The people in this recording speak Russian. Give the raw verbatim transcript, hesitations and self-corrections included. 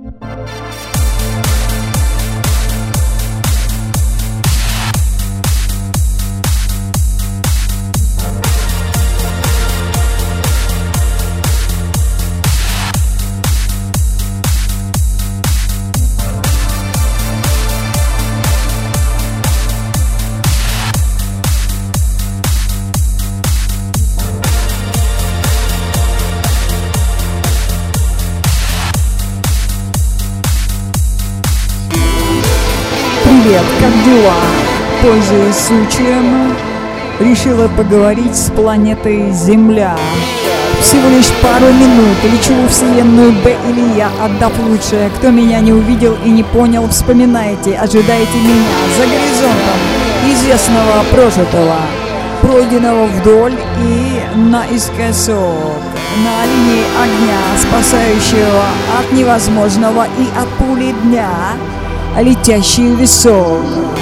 Привет, как дела? Пользуясь случаем, решила поговорить с планетой Земля. Всего лишь пару минут, лечу в вселенную Б или Я, отдав лучшее. Кто меня не увидел и не понял, вспоминайте, ожидайте меня за горизонтом известного прожитого, пройденного вдоль и наискосок, на линии огня, спасающего от невозможного и от пули дня, летящий висок.